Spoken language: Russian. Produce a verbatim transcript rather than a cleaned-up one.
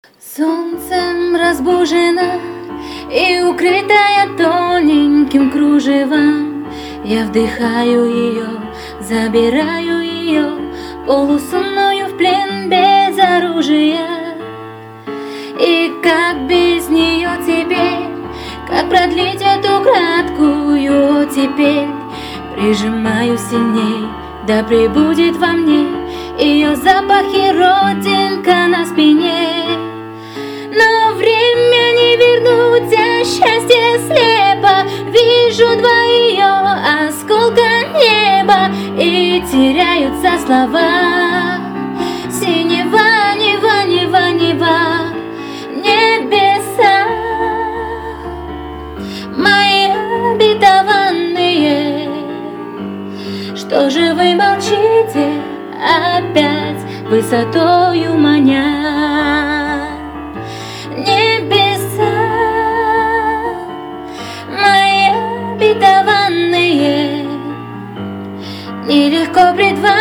Солнцем разбужена и укрытая тоненьким кружевом, я вдыхаю ее, забираю ее, полусонную в плен без оружия. И как без нее теперь, как продлить эту краткую теперь? Прижимаю сильней, да пребудет во мне ее запах и родинка на спине. Но время не вернуть, а счастье слепо. Вижу два ее осколка неба, и теряются слова. Синева, нева, нева, нева, небеса мои обетованные. Что же вы молчите опять, высотою маня? Небеса мои обетованные, нелегко пред вами